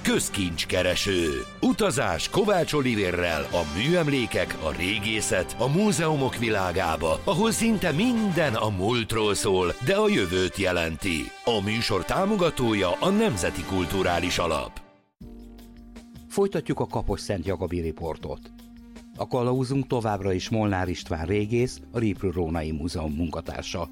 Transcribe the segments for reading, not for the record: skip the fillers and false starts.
Közkincskereső. Utazás Kovács Olivérrel a műemlékek, a régészet, a múzeumok világába, ahol szinte minden a múltról szól, de a jövőt jelenti. A műsor támogatója a Nemzeti Kulturális Alap. Folytatjuk a Kaposszentjagabi riportot. A kalauzunk továbbra is Molnár István régész, a Riplő-Rónai Múzeum munkatársa.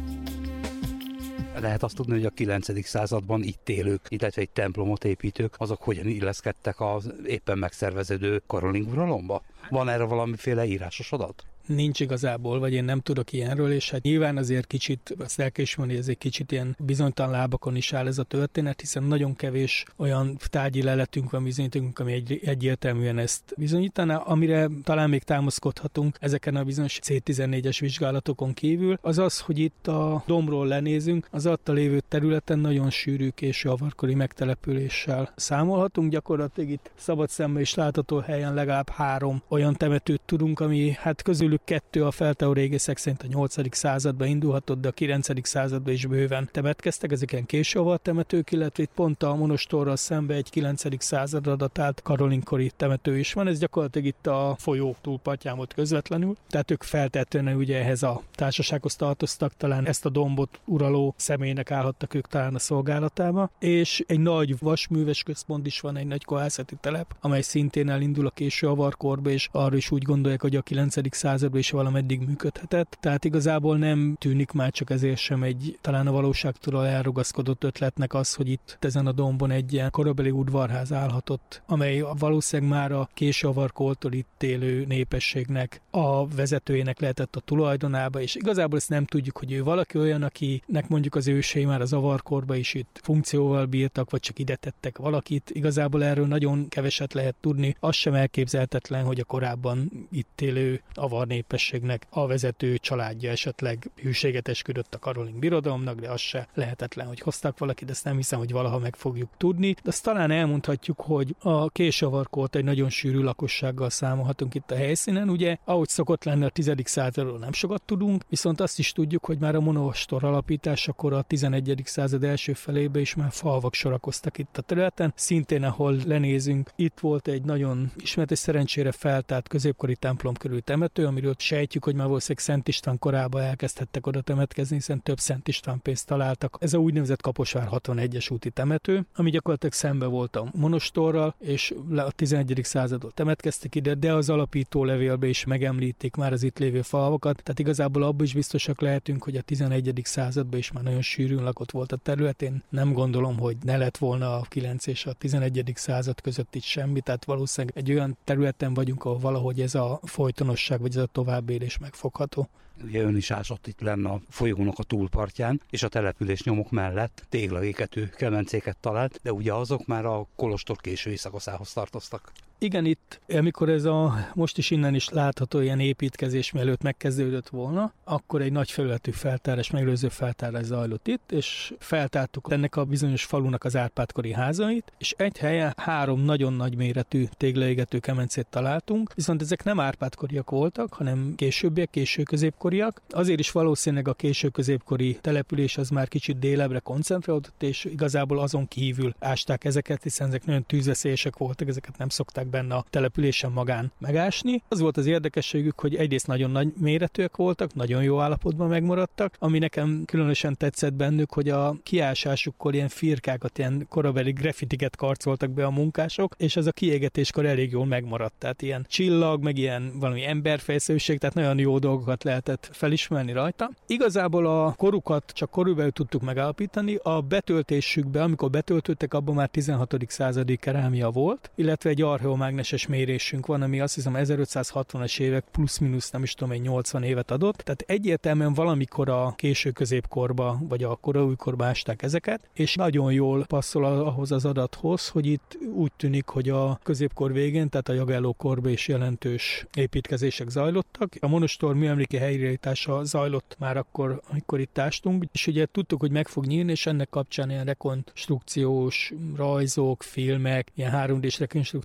Lehet azt tudni, hogy a 9. században itt élők, illetve egy templomot építők, azok hogyan illeszkedtek az éppen megszerveződő karolingiuralomba? Van erre valamiféle írásos adat? Nincs igazából, vagy én nem tudok ilyenről, és hát nyilván azért kicsit, azt el kell ismerni, hogy ez egy kicsit ilyen bizonytalan lábakon is áll ez a történet, hiszen nagyon kevés olyan tárgyi leletünk van, bizonyítunk, ami egyértelműen ezt bizonyítaná, amire talán még támaszkodhatunk ezeken a bizonyos C14-es vizsgálatokon kívül, az az, hogy itt a dombról lenézünk, az alatt a lévő területen nagyon sűrű késő avarkori megtelepüléssel számolhatunk, gyakorlatilag itt szabad szemmel is látható helyen legalább 3 olyan temetőt tudunk, ami hát közülük 2 a feltáró régészek szerint a 8. században indulhatott, de a 9. században is bőven temetkeztek, ezeken késő avar temetők, illetve itt pont a monostorral szembe egy 9. századra datált karolinkkori temető is van, ez gyakorlatilag itt a folyó túlpartján volt közvetlenül, tehát ők feltétlenül ugye ehhez a társasághoz tartoztak, talán ezt a dombot uraló személynek állhattak ők talán a szolgálatába, és egy nagy vasműves központ is van, egy nagy kohászati telep, amely szintén elindul a késő avarkorba, és arra is úgy gondolják, hogy a 9. században is valameddig működhetett. Tehát igazából nem tűnik már csak ezért sem egy talán a valóságtól elrugaszkodott ötletnek az, hogy itt ezen a dombon egy ilyen korabeli udvarház állhatott, amely valószínűleg már a késő avarkortól itt élő népességnek a vezetőjének lehetett a tulajdonába, és igazából ezt nem tudjuk, hogy ő valaki olyan, akinek mondjuk az ősei már az avarkorba is itt funkcióval bírtak, vagy csak ide tettek valakit. Igazából erről nagyon keveset lehet tudni. Az sem elképzelhetetlen, hogy a korábban itt élő avar népességnek a vezető családja esetleg hűséget esküdött a Karoling birodalomnak, de az se lehetetlen, hogy hoztak valakit, de ezt nem hiszem, hogy valaha meg fogjuk tudni. De azt talán elmondhatjuk, hogy a késő avarkort egy nagyon sűrű lakossággal számolhatunk itt a helyszínen. Ugye, ahogy szokott lenni a 10. századról nem sokat tudunk, viszont azt is tudjuk, hogy már a monostor alapításakor a 11. század első felébe is már falvak sorakoztak itt a területen. Szintén, ahol lenézünk, itt volt egy nagyon ismert és szerencsére feltárt középkori templom körül temető, amiről sejtjük, hogy már valószínűleg Szent István korában elkezdhettek oda temetkezni, hiszen több Szent István pénzt találtak. Ez a úgynevezett Kaposvár 61-es úti temető, ami gyakorlatilag szembe volt a monostorral, és a 11. századból temetkeztek ide, de az alapító levélbe is megemlítik már az itt lévő falvakat, tehát igazából abban is biztosak lehetünk, hogy a 11. században is már nagyon sűrűn lakott volt a területén. Nem gondolom, hogy ne lett volna a 9 és a 11. század között itt semmi, tehát valószínűleg egy olyan területen vagyunk, ahol valahogy ez a folytonosság vagy ez a továbbélés megfogható. Ugye ön is ásott itt lenne a folyónak a túlpartján, és a település nyomok mellett téglaéketű kemencéket talált, de ugye azok már a kolostor késői szakaszához tartoztak. Igen, itt, amikor ez most is innen is látható ilyen építkezés mielőtt megkezdődött volna, akkor egy nagy felületű feltárás, megelőző feltárás zajlott itt, és feltártuk ennek a bizonyos falunak az Árpád-kori házait, és egy helyen 3 nagyon nagy méretű téglaégető kemencét találtunk, viszont ezek nem Árpád-koriak voltak, hanem későbbiek, késő-középkoriak. Azért is valószínűleg a késő-középkori település az már kicsit délebbre koncentrálódott, és igazából azon kívül ásták ezeket, hiszen ezek nagyon tűzveszélyesek voltak, ezeket nem szokták benne a településen magán megásni. Az volt az érdekességük, hogy egyrészt nagyon nagy méretűek voltak, nagyon jó állapotban megmaradtak, ami nekem különösen tetszett bennük, hogy a kiásásukkor ilyen firkákat, ilyen korabeli graffitiket karcoltak be a munkások, és az a kiégetéskor elég jól megmaradt. Tehát ilyen csillag, meg ilyen valami emberfejszerűség, tehát nagyon jó dolgokat lehetett felismerni rajta. Igazából a korukat csak körülbelül tudtuk megállapítani, a betöltésükbe, amikor betöltöttek, abban már 16. századi kerámia volt, illetve egy archeomágneses mérésünk van, ami azt hiszem 1560-as évek plusz-minusz nem is tudom, egy 80 évet adott. Tehát egyértelműen valamikor a késő középkorba, vagy a kora újkorba ásták ezeket, és nagyon jól passzol ahhoz az adathoz, hogy itt úgy tűnik, hogy a középkor végén, tehát a Jagelló korban is jelentős építkezések zajlottak. A monostor műemléki helyreállítása zajlott már akkor, amikor itt ástunk, és ugye tudtuk, hogy meg fog nyílni, és ennek kapcsán ilyen rekonstrukciós rajzok, filmek, ilyen 3D-s rekonstrukciók is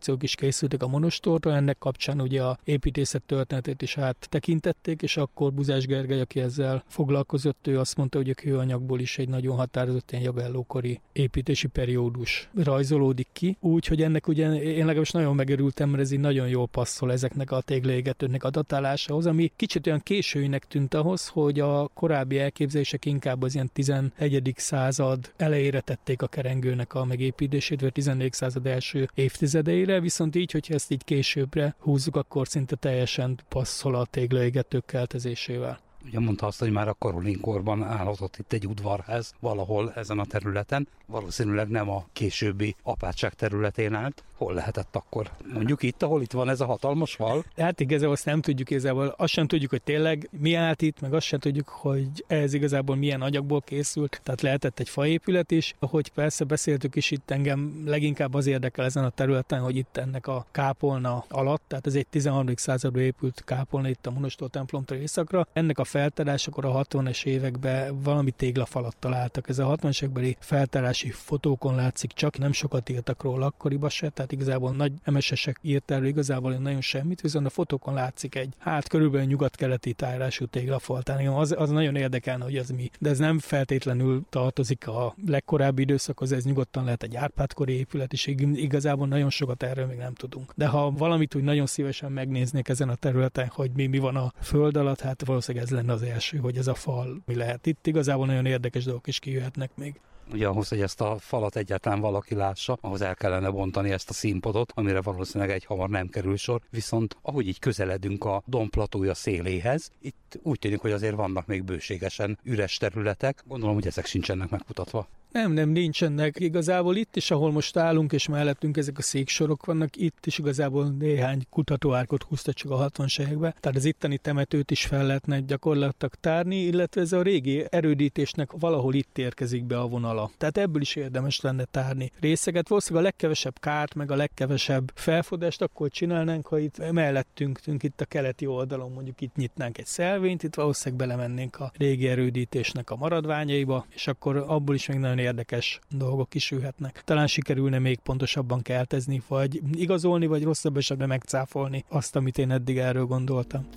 készültek a monostorra, ennek kapcsán ugye a építészet történetét is áttekintették, és akkor Buzás Gergely, aki ezzel foglalkozott, ő azt mondta, hogy a kőanyagból is egy nagyon határozott ilyen jagellókori építési periódus rajzolódik ki, úgyhogy ennek ugye én legalábbis nagyon megörültem, mert ez így nagyon jól passzol ezeknek a téglaégetőknek a datálásához, ami kicsit olyan későinek tűnt ahhoz, hogy a korábbi elképzelések inkább az ilyen 11. század elejére tették a kerengőnek a megépítését, vagy 14. század első évtizedeire, viszont így, hogyha ezt így későbbre húzzuk, akkor szinte teljesen passzol a téglaégetők keltezésével. Ugye mondta azt, hogy már a Karolinkorban állhatott itt egy udvarház valahol ezen a területen, valószínűleg nem a későbbi apátság területén állt. Hol lehetett akkor? Mondjuk itt, ahol itt van ez a hatalmas fal? Hát igazából azt nem tudjuk, azt sem tudjuk, hogy tényleg mi állt itt, meg azt sem tudjuk, hogy ez igazából milyen anyagból készült, tehát lehetett egy faépület is. Ahogy persze beszéltük is, itt engem leginkább az érdekel ezen a területen, hogy itt ennek a kápolna alatt, tehát ez egy 13. században épült kápolna itt a monostor templomtól északra. Ennek a feltárásakor a 60-es években valami téglafalat találtak. Ez a 60-as évekbeli feltárási fotókon látszik, csak nem sokat írtak róla akkoriban se, tehát igazából nagy MSS-ek írt erről igazából nagyon semmit, viszont a fotókon látszik egy körülbelül nyugat-keleti tájrású téglafal. Tehát az nagyon érdekelne, hogy ez mi. De ez nem feltétlenül tartozik a legkorábbi időszakhoz, ez nyugodtan lehet egy Árpád-kori épület, és igazából nagyon sokat erről még nem tudunk. De ha valamit úgy nagyon szívesen megnéznék ezen a területen, hogy mi van a föld alatt, hát valószínűleg ez lenne az első, hogy ez a fal mi lehet itt. Igazából nagyon érdekes dolgok is kijöhetnek még. Ugye ahhoz, hogy ezt a falat egyáltalán valaki lássa, ahhoz el kellene bontani ezt a színpadot, amire valószínűleg egyhamar nem kerül sor. Viszont ahogy így közeledünk a dombplatója széléhez, itt úgy tűnik, hogy azért vannak még bőségesen üres területek. Gondolom, hogy ezek sincsenek megkutatva. Nem, nincsenek. Igazából itt is, ahol most állunk, és mellettünk ezek a széksorok vannak, itt is igazából néhány kutatóárkot húztak csak a 60-as években. Tehát az itteni temetőt is fel lehetne gyakorlatilag tárni, illetve ez a régi erődítésnek valahol itt érkezik be a vonala. Tehát ebből is érdemes lenne tárni részeket. Valószínűleg a legkevesebb kárt, meg a legkevesebb felfodást akkor csinálnánk, ha itt mellettünk itt a keleti oldalon mondjuk itt nyitnánk egy szelvényt, itt valószínűleg belemennénk a régi erődítésnek a maradványaiba, és akkor abból is még nagyon érdekes dolgok kisülhetnek. Talán sikerülne még pontosabban keltezni, vagy igazolni, vagy rosszabb esetben megcáfolni azt, amit én eddig erről gondoltam.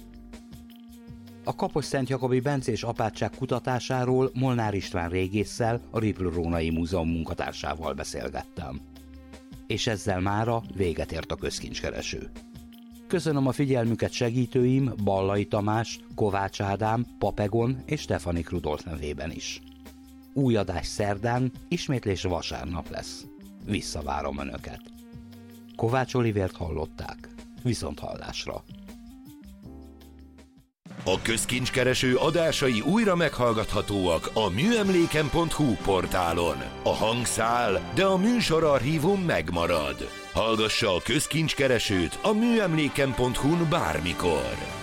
A Kaposszentjakobi bencés apátság kutatásáról Molnár István régésszel, a Ripl-Rónai Múzeum munkatársával beszélgettem. És ezzel mára véget ért a közkincskereső. Köszönöm a figyelmüket segítőim Ballai Tamás, Kovács Ádám, Papegon és Stefanik Rudolf nevében is. Új adás szerdán, ismétlés vasárnap lesz. Visszavárom Önöket. Kovács Olivért hallották. Viszonthallásra. A közkincskereső adásai újra meghallgathatóak a műemléken.hu portálon. A hang száll, de a műsorarchívum megmarad. Hallgassa a közkincskeresőt a műemléken.hu-n bármikor.